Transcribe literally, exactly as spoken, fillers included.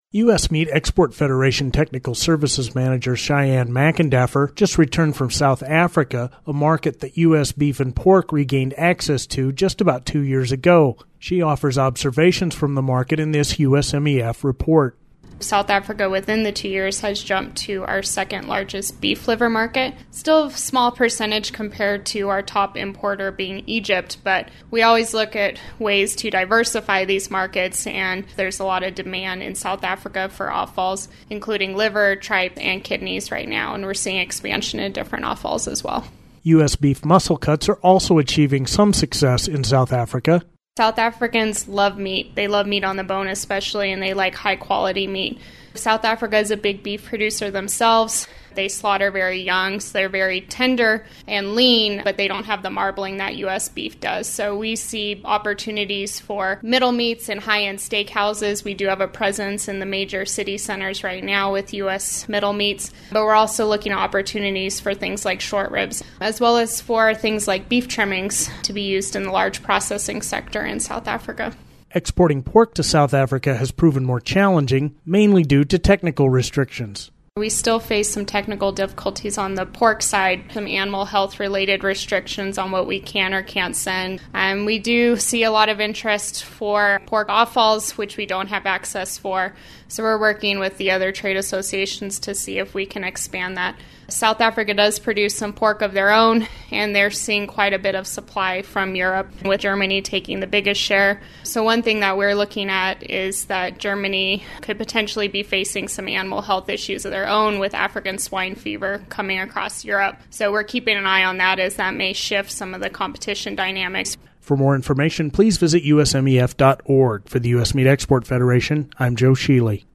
U S. Meat Export Federation Technical Services Manager Cheyenne McIndaffer just returned from South Africa, a market that U S beef and pork regained access to just about two years ago. She offers observations from the market in this U S M E F report. South Africa within the two years has jumped to our second largest beef liver market. Still a small percentage compared to our top importer being Egypt, but we always look at ways to diversify these markets, and there's a lot of demand in South Africa for offals, including liver, tripe, and kidneys right now, and we're seeing expansion in different offals as well. U S beef muscle cuts are also achieving some success in South Africa. South Africans love meat. They love meat on the bone especially, and they like high-quality meat. South Africa is a big beef producer themselves. They slaughter very young, so they're very tender and lean, but they don't have the marbling that U S beef does. So we see opportunities for middle meats and high-end steakhouses. We do have a presence in the major city centers right now with U S middle meats, but we're also looking at opportunities for things like short ribs, as well as for things like beef trimmings to be used in the large processing sector in South Africa. Exporting pork to South Africa has proven more challenging, mainly due to technical restrictions. We still face some technical difficulties on the pork side, some animal health-related restrictions on what we can or can't send. Um, we do see a lot of interest for pork offals, which we don't have access for. So we're working with the other trade associations to see if we can expand that. South Africa does produce some pork of their own, and they're seeing quite a bit of supply from Europe, with Germany taking the biggest share. So one thing that we're looking at is that Germany could potentially be facing some animal health issues of their own with African swine fever coming across Europe. So we're keeping an eye on that, as that may shift some of the competition dynamics. For more information, please visit U S M E F dot org. For the U S. Meat Export Federation, I'm Joe Sheely.